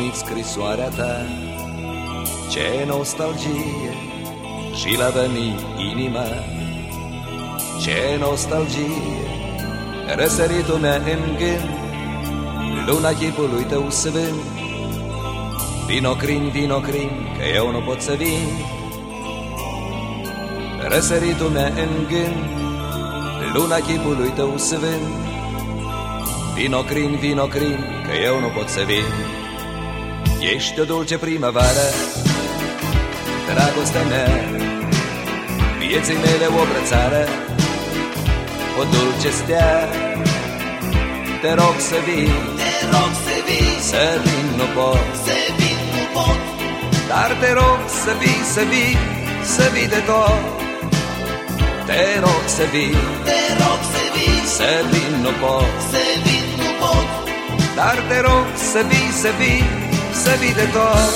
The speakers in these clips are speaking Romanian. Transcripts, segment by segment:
primit scrisoarea ta. Ce nostalgie și la veni inima, ce nostalgie, răsăritul meu în gând, luna chipului tău sfânt. Vino crin, că eu nu pot să vin, răsăritul meu în gând, luna chipului tău sfânt. Vino crin, că eu nu pot să vin. Ești o dulce primăvară, dragostea mea, vieții mele o brățară, o dulce stea. Te rog să vii, să vin nu pot, dar te rog să vii, să vii de tot. Te rog să vii, să vin nu pot, dar te rog să vii, să vii de tot.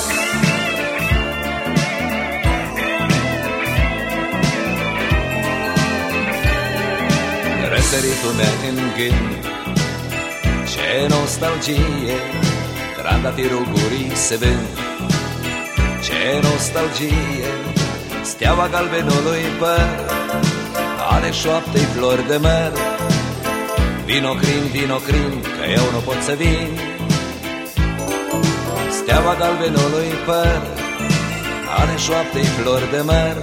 Răsăritul meu în gând, ce nostalgie, trandafirul gurii se vând. Ce nostalgie, steaua galbenului păr, ale șoaptei flori de măr. Vino crin, că eu nu pot să vin. Steaua galbenului păr, ale șoaptei flori de măr.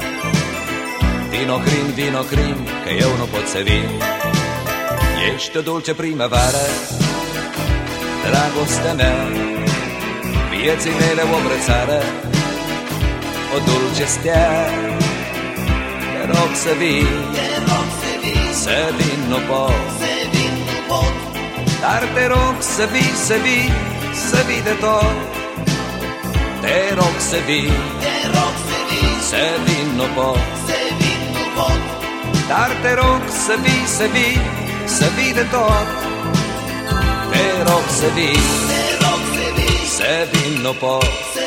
Vino crin, că eu nu pot să vin. Ești o dulce primăvară, dragostea mea, vieții mele o brățară, o dulce stea. Te rog să vii, să vin nu pot, dar te rog să vii, să vii de tot. Te rog să vii, să vin nu pot, dar te rog să vii, să vii de tot. Te rog să vii, să vin nu pot,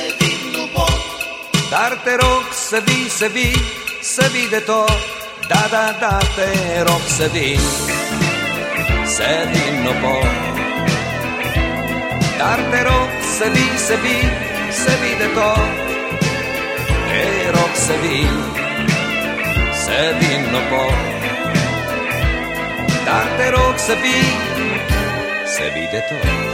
dar te rog să vii, să vii de tot. Da, te rog să vii, să vin nu pot, dar te rog să vii, să vii de tot. Te rog să vii, să vin nu pot, dar te rog să vii de tot.